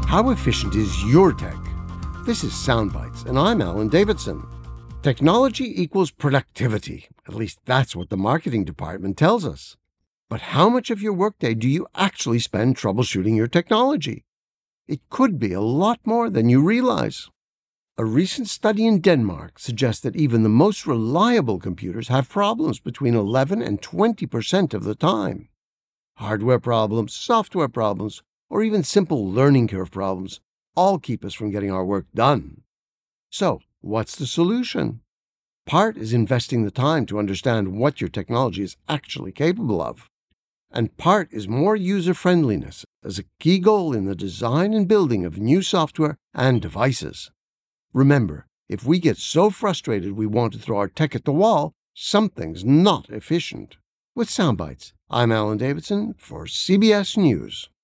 How efficient is your tech? This is Soundbites, and I'm Alan Davidson. Technology equals productivity. At least that's what the marketing department tells us. But how much of your workday do you actually spend troubleshooting your technology? It could be a lot more than you realize. A recent study in Denmark suggests that even the most reliable computers have problems between 11 and 20% of the time. Hardware problems, software problems, or even simple learning curve problems all keep us from getting our work done. So, what's the solution? Part is investing the time to understand what your technology is actually capable of. And part is more user-friendliness as a key goal in the design and building of new software and devices. Remember, if we get so frustrated we want to throw our tech at the wall, something's not efficient. With Soundbites, I'm Alan Davidson for CBS News.